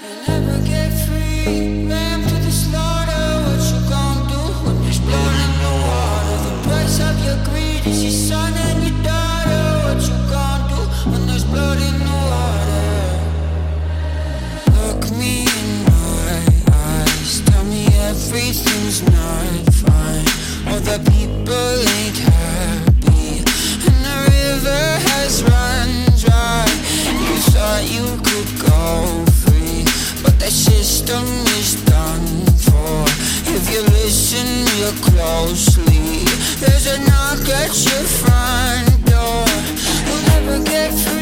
Never get free. Lamb to the slaughter. What you gon' do when there's blood in the water? The price of your greed is your son and your daughter. What you gon' do when there's blood in the water? Look me in my eyes. Tell me everything's not fine. All the people ain't happy, and the river has run dry. You thought you could go free, but that system is done for. If you listen real closely, there's a knock at your front door. You'll never get free.